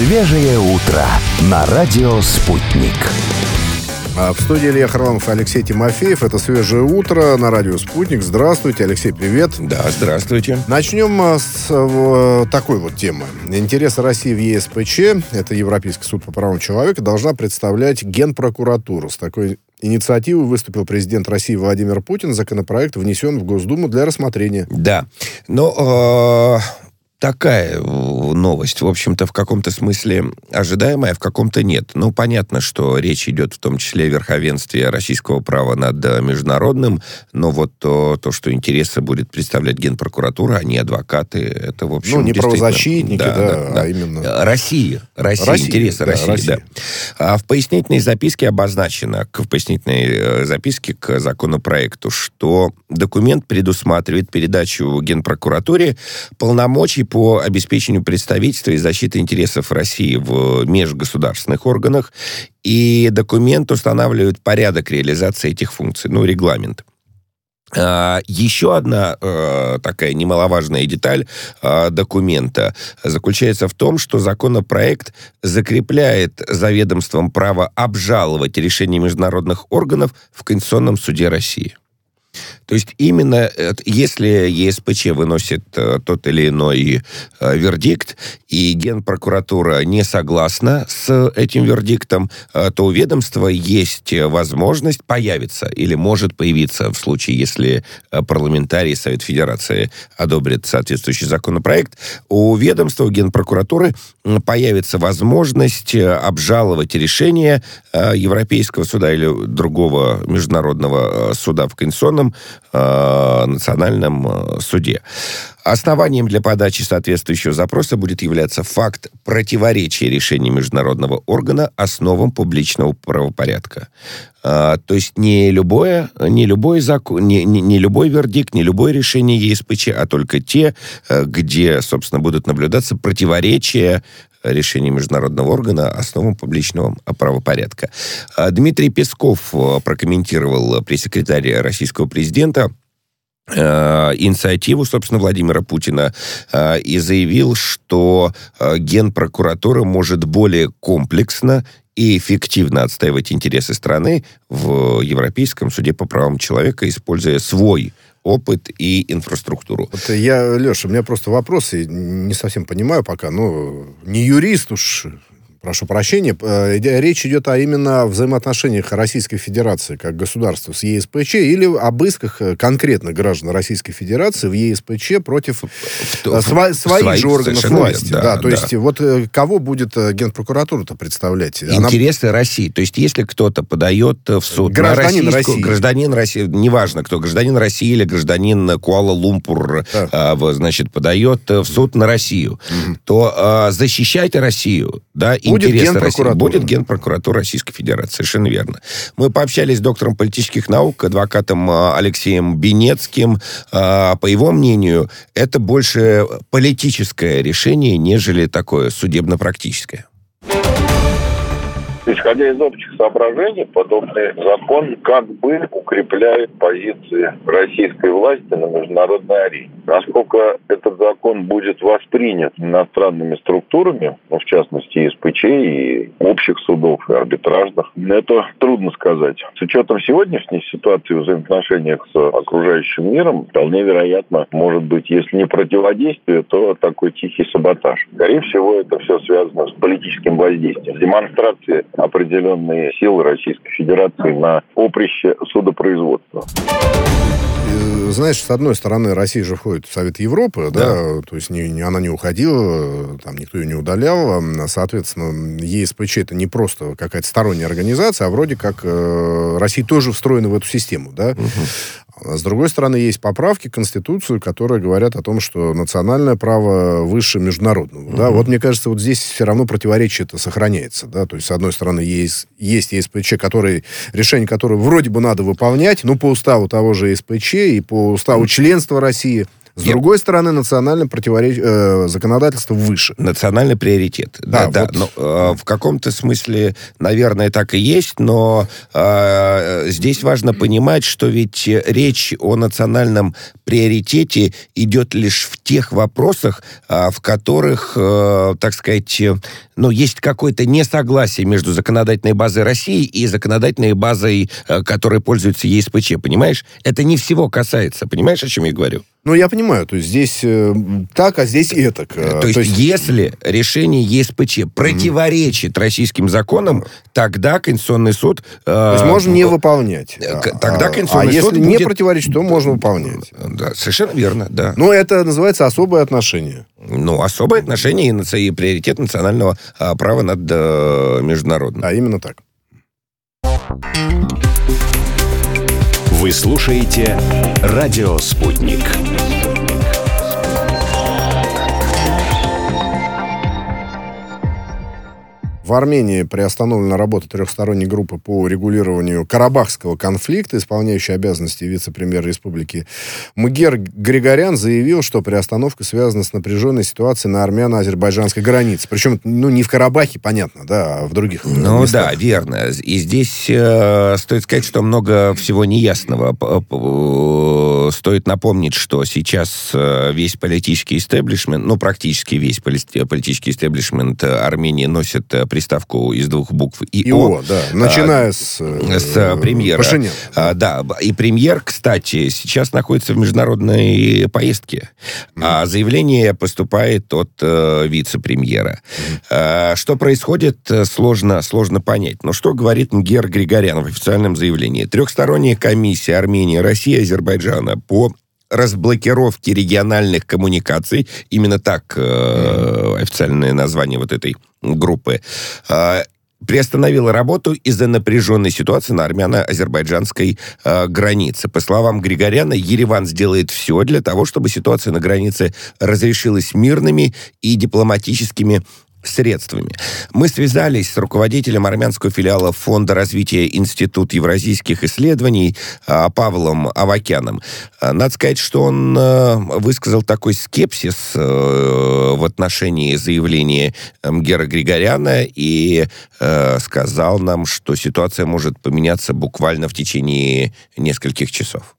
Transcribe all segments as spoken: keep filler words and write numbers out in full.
Свежее утро на радио «Спутник». В студии Илья Харламов и Алексей Тимофеев. Это «Свежее утро» на радио «Спутник». Здравствуйте, Алексей, привет. Да, здравствуйте. Начнем с э, такой вот темы. Интересы России в ЕСПЧ, это Европейский суд по правам человека, должна представлять Генпрокуратуру. С такой инициативой выступил президент России Владимир Путин. Законопроект внесен в Госдуму для рассмотрения. Да, но... Э... Такая новость, в общем-то, в каком-то смысле ожидаемая, в каком-то нет. Ну, понятно, что речь идет в том числе о верховенстве российского права над международным, но вот то, то что интересы будет представлять Генпрокуратура, а не адвокаты, это, в общем, ну, не правозащитники, да, да, да, да, а именно... Россия, Россия, Россия интересы да, России, Россия. да. А в пояснительной записке обозначено, в пояснительной записке к законопроекту, что документ предусматривает передачу Генпрокуратуре полномочий по обеспечению представительства и защиты интересов России в межгосударственных органах, и документ устанавливает порядок реализации этих функций, ну, регламент. А, еще одна а, такая немаловажная деталь а, документа заключается в том, что законопроект закрепляет за ведомством право обжаловать решения международных органов в Конституционном суде России. То есть именно если ЕСПЧ выносит э, тот или иной э, вердикт, и Генпрокуратура не согласна с этим вердиктом, э, то у ведомства есть возможность появиться или может появиться в случае, если э, парламентарий Совет Федерации одобрит соответствующий законопроект, у ведомства, у Генпрокуратуры появится возможность обжаловать решение э, Европейского суда или другого международного суда в Конституционном национальном суде. Основанием для подачи соответствующего запроса будет являться факт противоречия решений международного органа основам публичного правопорядка. А, то есть не любое, не любой закон, не, не, не любой вердикт, не любое решение ЕСПЧ, а только те, где, собственно, будут наблюдаться противоречия решений международного органа основам публичного правопорядка. Дмитрий Песков прокомментировал пресс-секретарь российского президента инициативу, собственно, Владимира Путина и заявил, что Генпрокуратура может более комплексно и эффективно отстаивать интересы страны в Европейском суде по правам человека, используя свой опыт и инфраструктуру. Вот я, Леша, у меня просто вопрос, и не совсем понимаю пока, ну, не юрист уж, прошу прощения, речь идет о именно взаимоотношениях Российской Федерации как государства с ЕСПЧ или об исках конкретно граждан Российской Федерации в ЕСПЧ против в, сва- своих, своих же органов власти. Да, да, то да. есть вот кого будет Генпрокуратура-то представлять? Интересы Она... России. То есть если кто-то подает в суд гражданин на российскую, России. Гражданин России, неважно кто, гражданин России или гражданин Куала-Лумпур, да. а, значит, подает в суд на Россию, угу. то а, защищайте Россию, да, Будет Генпрокуратура. Будет Генпрокуратура Российской Федерации, совершенно верно. Мы пообщались с доктором политических наук, адвокатом Алексеем Бенецким. По его мнению, это больше политическое решение, нежели такое судебно-практическое. Исходя из общих соображений, подобный закон как бы укрепляет позиции российской власти на международной арене. Насколько этот закон будет воспринят иностранными структурами, ну, в частности, ЕСПЧ и общих судов, и арбитражных, это трудно сказать. С учетом сегодняшней ситуации в взаимоотношениях с окружающим миром, вполне вероятно, может быть, если не противодействие, то такой тихий саботаж. Скорее всего, это все связано с политическим воздействием, демонстрацией определенные силы Российской Федерации на поприще судопроизводства. Знаешь, с одной стороны, Россия же входит в Совет Европы, да, да то есть не, не, она не уходила, там никто ее не удалял. Соответственно, ЕСПЧ это не просто какая-то сторонняя организация, а вроде как э, Россия тоже встроена в эту систему, да. Угу. С другой стороны, есть поправки в Конституцию, которые говорят о том, что национальное право выше международного. Uh-huh. Да? Вот, мне кажется, вот здесь все равно противоречие это сохраняется. Да? То есть, с одной стороны, есть, есть ЕСПЧ, который, решение которое вроде бы надо выполнять, ну, по уставу того же ЕСПЧ и по уставу членства России С Нет. другой стороны, национальное противоречие, э, законодательство выше. Национальный приоритет. Да, да. Вот. да. Но, э, в каком-то смысле, наверное, так и есть, но э, здесь важно понимать, что ведь речь о национальном приоритете идет лишь в тех вопросах, э, в которых, э, так сказать, э, ну, есть какое-то несогласие между законодательной базой России и законодательной базой, э, которой пользуется ЕСПЧ, понимаешь? Это не всего касается, понимаешь, о чем я говорю? Ну, я понимаю, то есть здесь э, так, а здесь и так. То, то есть, есть, если решение ЕСПЧ противоречит mm-hmm. российским законам, тогда Конституционный суд... Э, то есть можно не выполнять. Тогда Конституционный а суд если будет... не противоречит, то можно выполнять. Да, совершенно верно, да. Но это называется особое отношение. Ну, особое отношение и, и приоритет национального а, права над а, международным. А именно так. Вы слушаете «Радио Спутник». В Армении приостановлена работа трехсторонней группы по регулированию карабахского конфликта. Исполняющий обязанности вице-премьер республики Мгер Григорян заявил, что приостановка связана с напряженной ситуацией на армяно-азербайджанской границе. Причем, ну, не в Карабахе, понятно, да, а в других ну, местах. Да, верно. И здесь э, стоит сказать, что много всего неясного. Стоит напомнить, что сейчас весь политический истеблишмент, ну, практически весь политический истеблишмент Армении носит приставку из двух букв ИО. ИО, да, начиная а, с, с э, премьера. Пашиняна. А, да, и премьер, кстати, сейчас находится в международной поездке. Mm. А заявление поступает от э, вице-премьера. Mm. А, что происходит, сложно, сложно понять. Но что говорит Мгер Григорян в официальном заявлении? Трехсторонняя комиссия Армении, России, Азербайджана по разблокировки региональных коммуникаций, именно так э, официальное название вот этой группы, э, приостановила работу из-за напряженной ситуации на армяно-азербайджанской э, границе. По словам Григоряна, Ереван сделает все для того, чтобы ситуация на границе разрешилась мирными и дипломатическими средствами. Мы связались с руководителем армянского филиала Фонда развития Институт евразийских исследований Павлом Авакяном. Надо сказать, что он высказал такой скепсис в отношении заявления Мгера Григоряна и сказал нам, что ситуация может поменяться буквально в течение нескольких часов.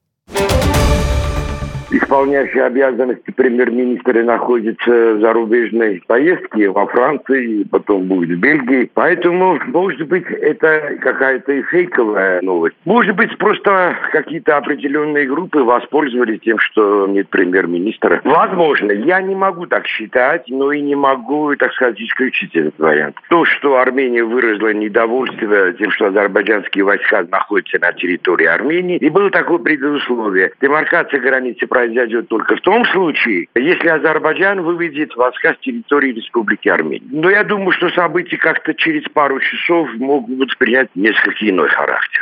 Исполняющий обязанности премьер-министра находится в зарубежной поездке во Франции, потом будет в Бельгии. Поэтому, может быть, это какая-то и фейковая новость. Может быть, просто какие-то определенные группы воспользовались тем, что нет премьер-министра. Возможно. Я не могу так считать, но и не могу, так сказать, исключить этот вариант. То, что Армения выразила недовольство тем, что азербайджанские войска находятся на территории Армении, и было такое предусловие. Демаркация границы произойдет только в том случае, если Азербайджан выведет войска с территории Республики Армения. Но я думаю, что события как-то через пару часов могут принять несколько иной характер.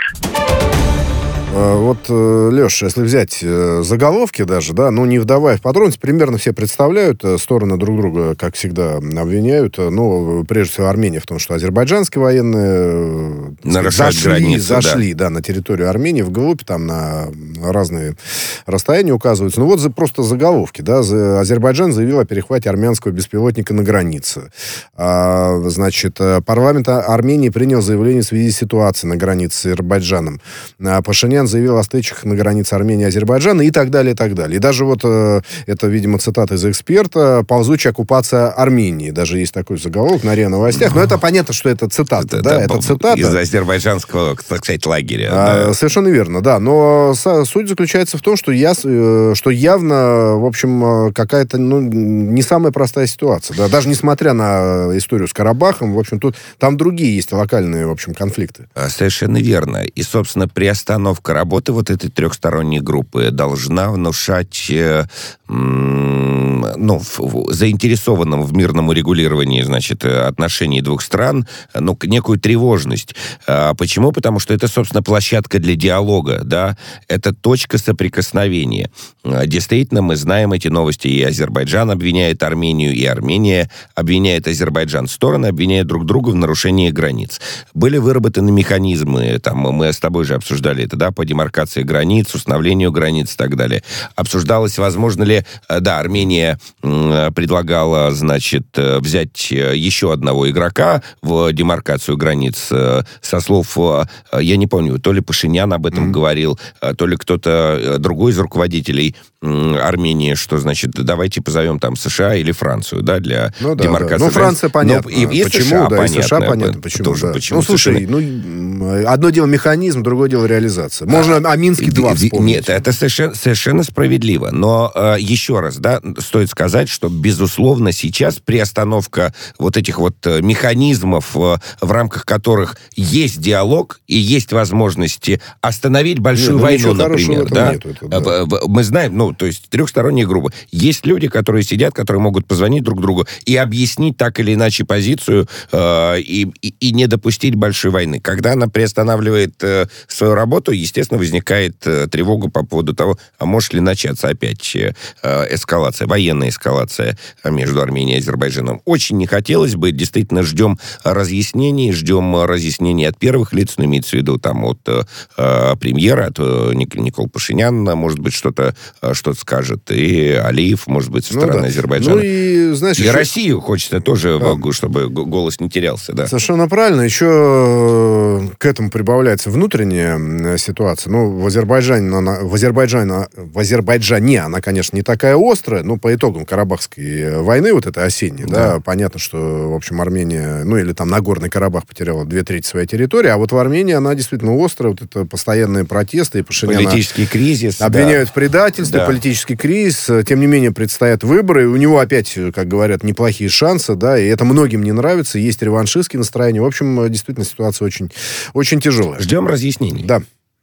Вот, Леш, если взять заголовки даже, да, ну, не вдавая в подробности, примерно все представляют, стороны друг друга, как всегда, обвиняют. Ну, прежде всего, Армения в том, что азербайджанские военные нарушают зашли, границы, зашли да. Да, на территорию Армении, вглубь, там, на разные расстояния указываются. Ну, вот за, просто заголовки, да. Азербайджан заявил о перехвате армянского беспилотника на границе. А, значит, парламент Армении принял заявление в связи с ситуацией на границе с Азербайджаном. Пашинян заявил о встречах на границе Армении и Азербайджана и так далее, и так далее. И даже вот, э, это, видимо, цитата из «Эксперта», «ползучая оккупация Армении». Даже есть такой заголовок на РИА Новостях. Но это понятно, что это цитата, это, да, это, это цитата. Из азербайджанского, так сказать, лагеря. А, да. Совершенно верно, да. Но суть заключается в том, что, я, что явно, в общем, какая-то, ну, не самая простая ситуация. Да? Даже несмотря на историю с Карабахом, в общем, тут там другие есть локальные, в общем, конфликты. Совершенно верно. И, собственно, приостановка работы вот этой трехсторонней группы должна внушать э, м, ну, в, в, заинтересованным в мирном урегулировании, значит, отношений двух стран, ну, некую тревожность. А почему? Потому что это, собственно, площадка для диалога, да, это точка соприкосновения. Действительно, мы знаем эти новости, и Азербайджан обвиняет Армению, и Армения обвиняет Азербайджан. Стороны обвиняют друг друга в нарушении границ. Были выработаны механизмы, там, мы с тобой же обсуждали это, да, по демаркации границ, установлению границ и так далее. Обсуждалось, возможно ли... Да, Армения предлагала, значит, взять еще одного игрока в демаркацию границ. Со слов, я не помню, то ли Пашинян об этом mm-hmm. говорил, то ли кто-то другой из руководителей Армении, что, значит, давайте позовем там США или Францию, да, для ну, да, демаркации. Да. Ну, Франция, понятно. Но, и, и почему, США, да, понятно. И США, понятно, почему, тоже, да. почему. Ну, слушай, ну, одно дело механизм, другое дело реализация. Можно а, о Минске-два вспомнить. Нет, это совершенно, совершенно справедливо. Но э, еще раз, да, стоит сказать, что, безусловно, сейчас приостановка вот этих вот механизмов, э, в рамках которых есть диалог и есть возможности остановить большую нет, войну, например. Да? Нету, это, да. Мы знаем, ну, то есть трехсторонняя группа. Есть люди, которые сидят, которые могут позвонить друг другу и объяснить так или иначе позицию э, и, и, и не допустить большой войны. Когда она приостанавливает э, свою работу, естественно, возникает э, тревога по поводу того, а может ли начаться опять э, эскалация, военная эскалация между Арменией и Азербайджаном. Очень не хотелось бы, действительно, ждем разъяснений, ждем разъяснений от первых лиц, ну, имеется в виду там от э, премьера, от э, Никола Пашинян, может быть, что-то, что-то скажет, и Алиев, может быть, со стороны ну, да. Азербайджана. Ну и, знаешь, и еще... Россию хочется тоже, да. чтобы голос не терялся. Да. Совершенно правильно. Еще к этому прибавляется внутренняя ситуация. Ну, в Азербайджане, она, в Азербайджане, в Азербайджане она, конечно, не такая острая, но по итогам Карабахской войны, вот этой осенней, да. да, понятно, что, в общем, Армения, ну, или там Нагорный Карабах потеряла две трети своей территории, а вот в Армении она действительно острая, вот это постоянные протесты, и Пашиняна политический кризис, обвиняют да. в предательстве, да. политический кризис, тем не менее предстоят выборы, и у него опять, как говорят, неплохие шансы, да, и это многим не нравится, есть реваншистские настроения, в общем, действительно ситуация очень, очень тяжелая. Ждем разъяснений. Да.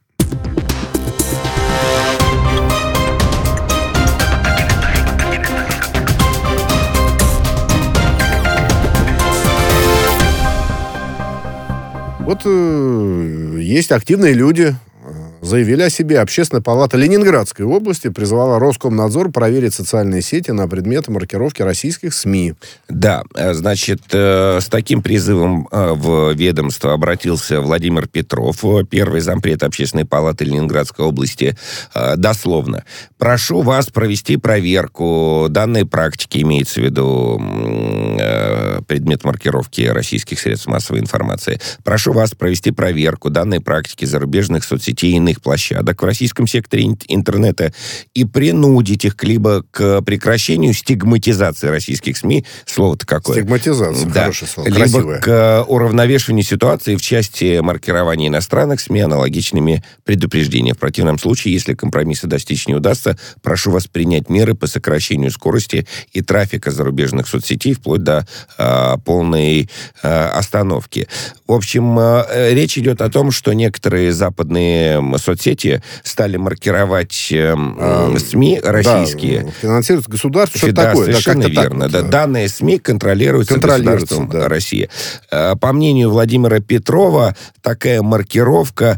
Вот э, есть активные люди, заявили о себе. Общественная палата Ленинградской области призвала Роскомнадзор проверить социальные сети на предмет маркировки российских СМИ. Да, значит, с таким призывом в ведомство обратился Владимир Петров, первый зампред Общественной палаты Ленинградской области, дословно. Прошу вас провести проверку данной практики, имеется в виду предмет маркировки российских средств массовой информации. Прошу вас провести проверку данной практики зарубежных соцсетей и иных площадок в российском секторе интернета и принудить их либо к прекращению стигматизации российских СМИ, слово-то какое? Стигматизация, да. хорошее слово, либо красивое. К уравновешиванию ситуации в части маркирования иностранных СМИ аналогичными предупреждениями. В противном случае, если компромисса достичь не удастся, прошу вас принять меры по сокращению скорости и трафика зарубежных соцсетей вплоть до а, полной а, остановки. В общем, а, речь идет о том, что некоторые западные соцсети стали маркировать э, а, СМИ российские. Да, финансируют государство, что-то да, такое. Совершенно да, верно. Вот, да. да. Данные СМИ контролируются, контролируются государством да. России. По мнению Владимира Петрова, такая маркировка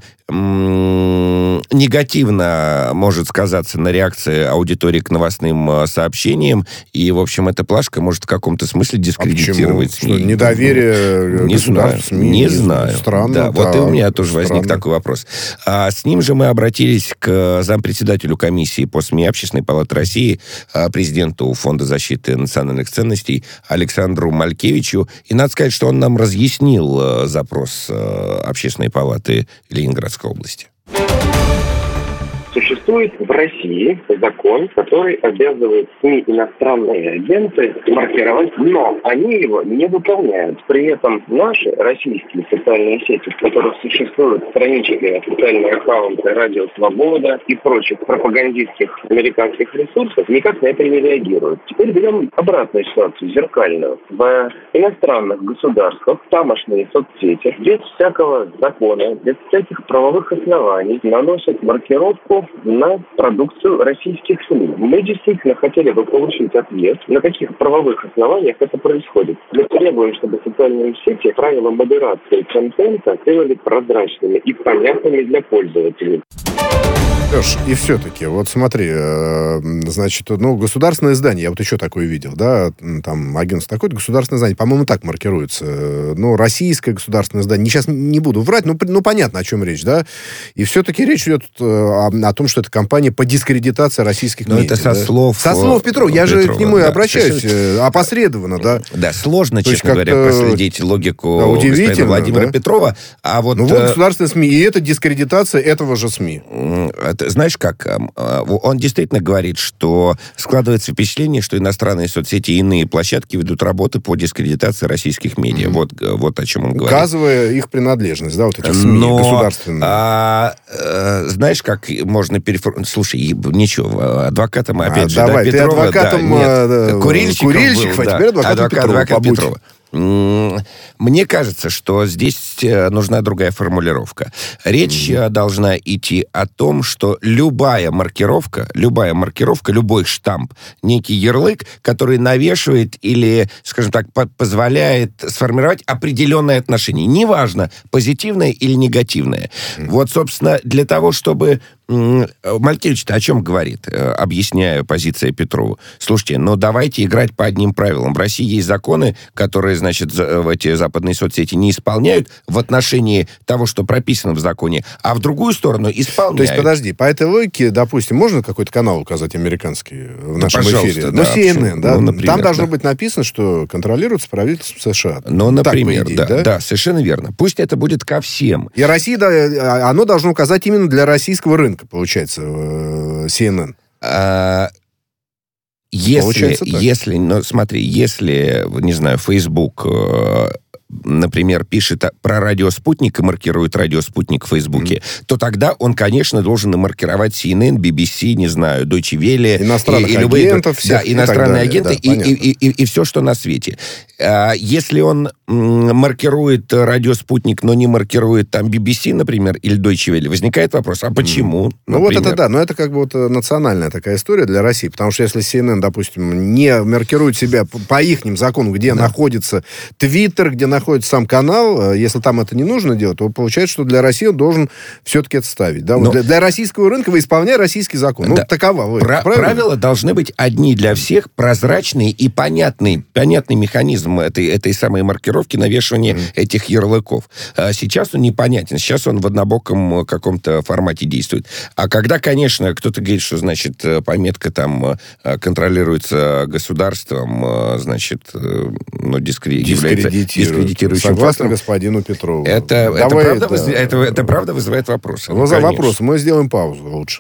негативно может сказаться на реакции аудитории к новостным сообщениям, и, в общем, эта плашка может в каком-то смысле дискредитировать а СМИ. Что, недоверие не знаю, СМИ? Не знаю. Странно. Да, да, вот и у меня тоже странно. возник такой вопрос. А с ним же мы обратились к зампредседателю комиссии по СМИ Общественной палаты России, президенту Фонда защиты национальных ценностей Александру Малькевичу, и надо сказать, что он нам разъяснил запрос Общественной палаты Ленинградской области. Существует в России закон, который обязывает СМИ иностранные агенты маркировать, но они его не выполняют. При этом наши российские социальные сети, в которых существуют странички, официальные аккаунты «Радио Свобода» и прочих пропагандистских американских ресурсов, никак на это не реагируют. Теперь берем обратную ситуацию, зеркальную. В иностранных государствах тамошние соцсети без всякого закона, без всяких правовых оснований наносят маркировку на продукцию российских СМИ. Мы действительно хотели бы получить ответ, на каких правовых основаниях это происходит. Мы требуем, чтобы социальные сети правила модерации контента сделали прозрачными и понятными для пользователей. Леш, и все-таки, вот смотри, значит, ну, государственное здание, я вот еще такое видел, да, там агентство такое, государственное здание, по-моему, так маркируется, ну, российское государственное здание, сейчас не буду врать, ну, ну понятно, о чем речь, да, и все-таки речь идет о, о том, что это компания по дискредитации российских медиа. Но это со да? слов... Со слов Петрова, я Петрова, же к нему и да, обращаюсь, совершенно... опосредованно, да. Да, сложно, То честно говоря, проследить логику да, господина Владимира да? Петрова, а вот... Ну, вот государственные СМИ, и это дискредитация этого же СМИ. Это, знаешь как, он действительно говорит, что складывается впечатление, что иностранные соцсети и иные площадки ведут работы по дискредитации российских медиа. Mm-hmm. Вот, вот о чем он говорит. Указывая их принадлежность, да, вот этих СМИ Но, государственные. А, а, знаешь, как можно переформулировать... Слушай, ничего, адвокатом, опять а, же, давай, да, ты Петрова... адвокатом, да, нет, курильщиком курильщик, был, а да, теперь адвокат адвокат, Петрова, адвокат побудь. Петрова. Мне кажется, что здесь нужна другая формулировка. Речь mm. должна идти о том, что любая маркировка, любая маркировка, любой штамп, некий ярлык, который навешивает или, скажем так, позволяет сформировать определенное отношение. Неважно, позитивное или негативное. Mm. Вот, собственно, для того, чтобы... Малькевич-то о чем говорит, объясняя позицию Петрова? Слушайте, ну давайте играть по одним правилам. В России есть законы, которые, значит, в эти западные соцсети не исполняют в отношении того, что прописано в законе, а в другую сторону исполняют. То есть, подожди, по этой логике, допустим, можно какой-то канал указать американский в нашем да, эфире? Да, ну, си эн эн, да? Ну, например, там должно да. быть написано, что контролируется правительством США. Ну, например, так, по идее, да, да? да, совершенно верно. Пусть это будет ко всем. И Россия, да, оно должно указать именно для российского рынка, получается, си эн эн. А... Если, если, ну, смотри, если, не знаю, Facebook, например, пишет про радио «Спутник» и маркирует радио «Спутник» в Фейсбуке, mm-hmm. то тогда он, конечно, должен и маркировать си эн эн, би би си, не знаю, Deutsche Welle. Иностранных и, и агентов любые, всех. Да, иностранные агенты да, и, и, и, и все, что на свете. Если он маркирует радио «Спутник», но не маркирует там би би си, например, или Deutsche Welle, возникает вопрос, а почему? Mm-hmm. Ну вот это да, но это как бы вот национальная такая история для России, потому что если си эн эн, допустим, не маркирует себя по ихним законам, где да. находится Твиттер, где находится сам канал, если там это не нужно делать, то получается, что для России он должен все-таки это ставить. Да? Вот для, для российского рынка вы исполняете российский закон. Ну, да. такова вы. Про- правила должны быть одни для всех, прозрачные и понятный, понятный механизм этой, этой самой маркировки, навешивания mm. этих ярлыков. А сейчас он непонятен. Сейчас он в однобоком каком-то формате действует. А когда, конечно, кто-то говорит, что, значит, пометка там контролируется государством, значит, ну, дискре- является дискредитирующим Согласно фактором. господину Петрову. Это, это, правда, это... Выз... это, это правда вызывает вопросы. Ну, за вопрос. Мы сделаем паузу лучше.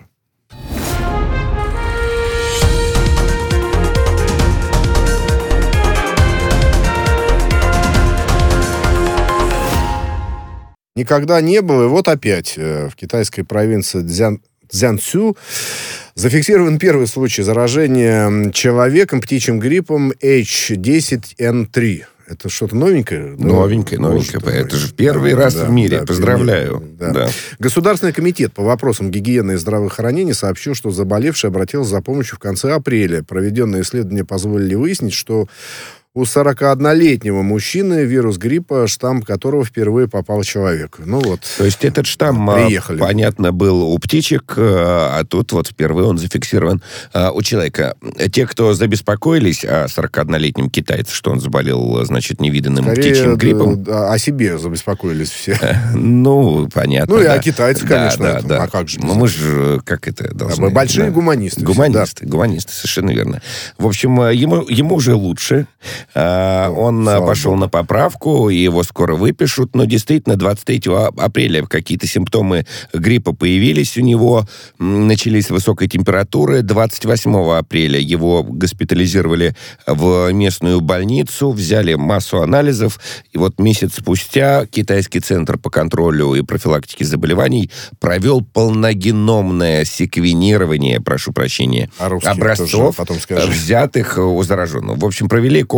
Никогда не было, и вот опять в китайской провинции Цзян, Цзянцю зафиксирован первый случай заражения человеком птичьим гриппом эйч десять эн три. Это что-то новенькое? Новенькое, да? новенькое. Может, это же первый да, раз да, в мире. Да, Поздравляю. Да. Да. Государственный комитет по вопросам гигиены и здравоохранения сообщил, что заболевший обратился за помощью в конце апреля. Проведенные исследования позволили выяснить, что у сорокаоднолетнего мужчины вирус гриппа, штамм которого впервые попал в человека. Ну вот. То есть этот штамм, приехали. Понятно, был у птичек, а тут вот впервые он зафиксирован у человека. Те, кто забеспокоились о сорокаоднолетнем китайце, что он заболел, значит, невиданным Скорее, птичьим гриппом. Да, о себе забеспокоились все. Ну, понятно. Ну, и да. о китайцах, конечно. Да, это, да, а как же? Ну, мы же, как это должны... Мы большие да. гуманисты. Гуманисты, да. гуманисты, совершенно верно. В общем, ему, ему уже лучше. Он Слава пошел Богу. на поправку, и его скоро выпишут, но действительно двадцать третьего апреля какие-то симптомы гриппа появились у него, начались высокие температуры, двадцать восьмого апреля его госпитализировали в местную больницу, взяли массу анализов, и вот месяц спустя Китайский центр по контролю и профилактике заболеваний провел полногеномное секвенирование, прошу прощения, а образцов, потом взятых у зараженного. В общем, провели комплекс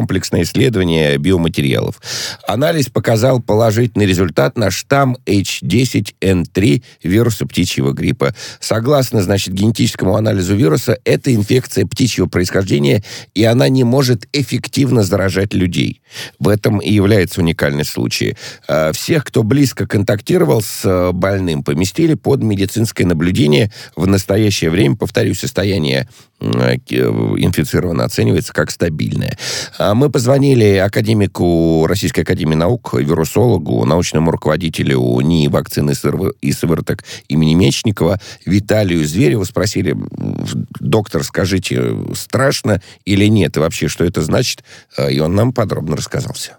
комплексное исследование биоматериалов. Анализ показал положительный результат на штамм эйч десять эн три вируса птичьего гриппа. Согласно, значит, генетическому анализу вируса, это инфекция птичьего происхождения, и она не может эффективно заражать людей. В этом и является уникальный случай. Всех, кто близко контактировал с больным, поместили под медицинское наблюдение. В настоящее время, повторюсь, состояние инфицированного оценивается как стабильное. Мы позвонили академику Российской академии наук, вирусологу, научному руководителю НИИ вакцины и сывороток имени Мечникова Виталию Звереву, спросили: доктор, скажите, страшно или нет, и вообще, что это значит? И он нам подробно рассказал все.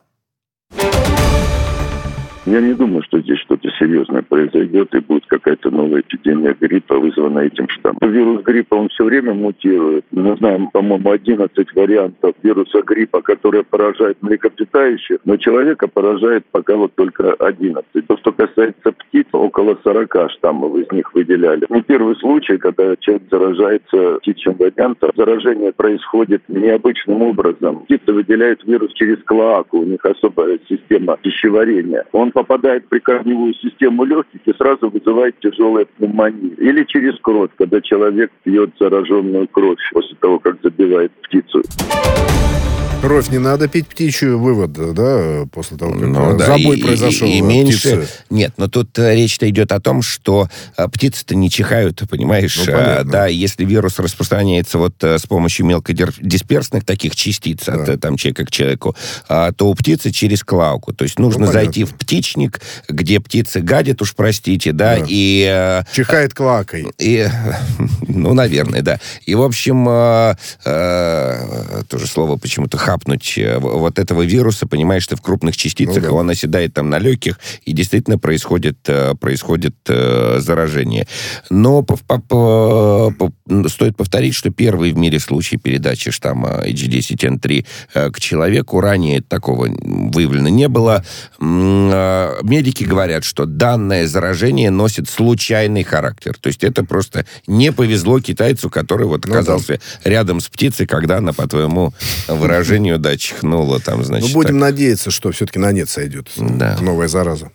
Я не думаю, что здесь что-то серьезное произойдет и будет какая-то новая эпидемия гриппа, вызванная этим штаммом. Вирус гриппа, он все время мутирует. Мы знаем, по-моему, одиннадцать вариантов вируса гриппа, которые поражают млекопитающих, но человека поражает пока вот только одиннадцать. То, что касается птиц, около сорок штаммов из них выделяли. Не первый случай, когда человек заражается птичьим вариантом. Заражение происходит необычным образом. Птицы выделяют вирус через клоаку, у них особая система пищеварения. Он попадает в прикорневую систему легких и сразу вызывает тяжелую пневмонию. Или через кровь, когда человек пьет зараженную кровь после того, как забивает птицу. Кровь не надо пить птичью, вывод, да, после того, как ну, да, забой и, произошел. И, и меньше... Нет, но тут речь-то идет о том, что а, птицы-то не чихают, понимаешь? Ну, а, да, если вирус распространяется вот а, с помощью мелкодисперсных таких частиц да. от там, человека к человеку, а, то у птицы через клауку. То есть нужно ну, зайти в птичник, где птицы гадят, уж простите, да, да. и... А, чихает клакой. И, ну, наверное, да. И, в общем, а, а, тоже слово почему-то хапнуть вот этого вируса, понимаешь, что в крупных частицах, ну, да. он оседает там на легких, и действительно происходит, происходит э, заражение. Но по, по, по, по, стоит повторить, что первый в мире случай передачи штамма эйч десять эн три э, к человеку, ранее такого выявлено не было. Э, медики говорят, что данное заражение носит случайный характер. То есть это просто не повезло китайцу, который вот оказался ну, да. рядом с птицей, когда она, по твоему выражению, да, чихнула там, значит... Ну, будем так. надеяться, что все-таки на нет сойдет да. новая зараза.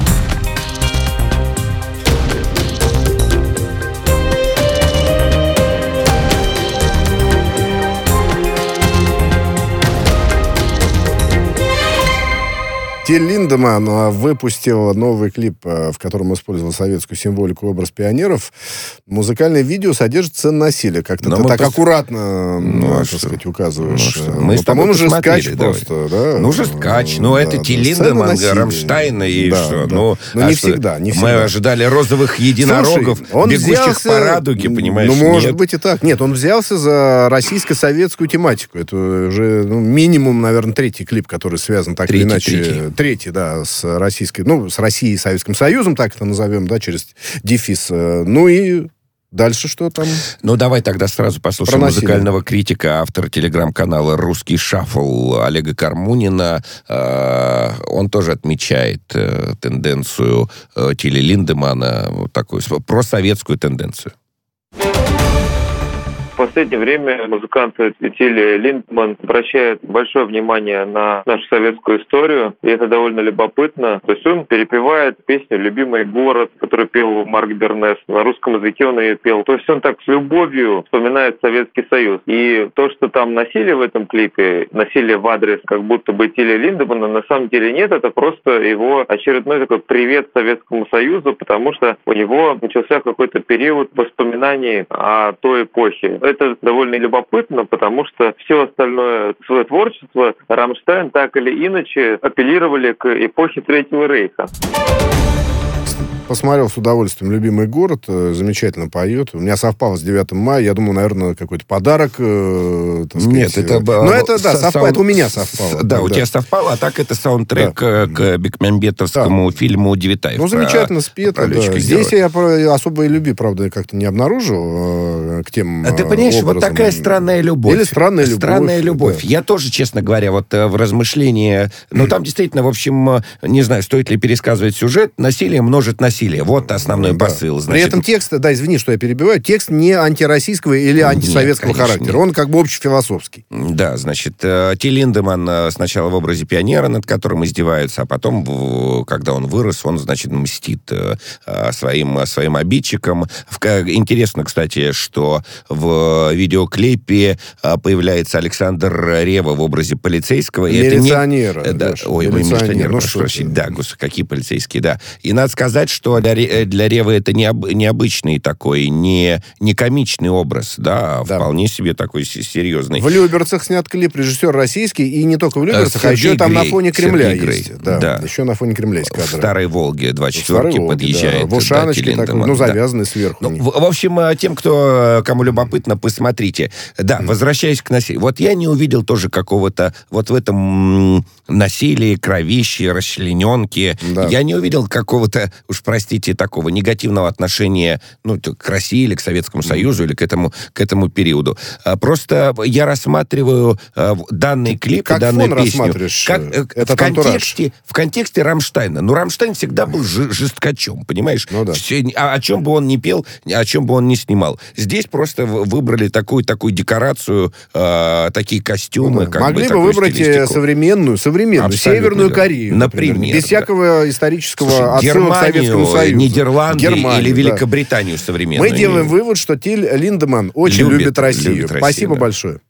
Тиль Линдеманн выпустил новый клип, в котором использовал советскую символику и образ пионеров. Музыкальное видео содержит сцены насилия. Как-то ты так пос... аккуратно, ну, а так что? сказать, указываешь. Ну, мы ну, по-моему, жесткач просто. Да? Ну, жесткач. Ну, да, это да, Тиль Линдеманн, Рамштайн и да, что? Да. Ну, Но а не что? всегда, не всегда. Мы ожидали розовых единорогов, Слушай, он бегущих взялся... по радуге, понимаешь? Ну, может Нет. быть и так. Нет, он взялся за российско-советскую тематику. Это уже ну, минимум, наверное, третий клип, который связан так третий, или иначе. Третий. третий, да, с российской, ну, с Россией и Советским Союзом, так это назовем, да, через дефис. Ну и дальше что там? Ну, давай тогда сразу послушаем музыкального критика, автора телеграм-канала «Русский шаффл» Олега Кармунина. Э, он тоже отмечает э, тенденцию э, Тиля Линдеманна, вот такую просоветскую тенденцию. В последнее время музыкант Тиль Линдеманн обращает большое внимание на нашу советскую историю, и это довольно любопытно. То есть он перепевает песню «Любимый город», которую пел Марк Бернес. На русском языке он ее пел. То есть он так с любовью вспоминает Советский Союз. И то, что там насилие в этом клипе, насилие в адрес как будто бы Тиля Линдеманна, на самом деле нет. Это просто его очередной такой привет Советскому Союзу, потому что у него начался какой-то период воспоминаний о той эпохе. Это довольно любопытно, потому что все остальное свое творчество Рамштайн так или иначе апеллировали к эпохе Третьего Рейха. Посмотрел с удовольствием «Любимый город», замечательно поет. У меня совпало с девятым мая. Я думаю, наверное, какой-то подарок. Э, так сказать. Нет, это... Ну, это, да, совпало. Саунд... Это у меня совпало. Да, да, у тебя совпало, а так это саундтрек да. к Бекмамбетовскому да. фильму «Девятаев». Ну, замечательно спето, да. Здесь я особой любви, правда, как-то не обнаружил э, к тем А ты понимаешь, образом. Вот такая странная любовь. Или странная любовь. Странная любовь. Да. Я тоже, честно говоря, вот в размышлении... Ну, там действительно, в общем, не знаю, стоит ли пересказывать сюжет. Насилие множит насилие. насилия. Вот основной да. посыл. Значит. При этом текст, да, извини, что я перебиваю, текст не антироссийского или антисоветского нет, характера. Нет. Он как бы общефилософский. Да, значит, Ти Линдеманн сначала в образе пионера, над которым издеваются, а потом, когда он вырос, он, значит, мстит своим, своим обидчикам. Интересно, кстати, что в видеоклипе появляется Александр Ревва в образе полицейского. Милиционера. Это не... да, ой, милиционер, ну что ж, да, гос, какие полицейские, да. И надо сказать, что для, для Реввы это не об, необычный такой, не, не комичный образ, да, а да. вполне себе такой серьезный. В «Люберцах» снят клип, режиссер российский, и не только в «Люберцах», а еще там Грей, на фоне Кремля Сергей есть. Да, да, еще на фоне Кремля есть кадры. В «Старой Волге» два четверки подъезжает. Да. В ушаночке да, такой, ну, завязанный да. сверху. Ну, в, в общем, тем, кто, кому любопытно, посмотрите. Да, mm. возвращаясь к насилию. Вот я не увидел тоже какого-то вот в этом м- насилии, кровище, расчлененке. Да. Я не увидел какого-то, уж простите, такого негативного отношения ну, к России или к Советскому Союзу, mm. или к этому, к этому периоду. Просто я рассматриваю данный клип, как данную фон песню как, это в, контексте, в контексте Рамштайна. Ну, Рамштайн всегда был ж- жесткачом, понимаешь? Ну, да. Все, о, о чем бы он ни пел, о чем бы он ни снимал. Здесь просто выбрали такую, такую декорацию, э, такие костюмы. Ну, да. Могли бы, бы выбрать стилистику. современную, современную, Абсолютно, Северную Корею, например. например без да. всякого исторического отсыла к Советскому Союзу. Нидерланды Германию, или Великобританию да. современную. Мы делаем вывод, что Тиль Линдеманн очень любит, любит, Россию. любит Россию. Спасибо да. большое.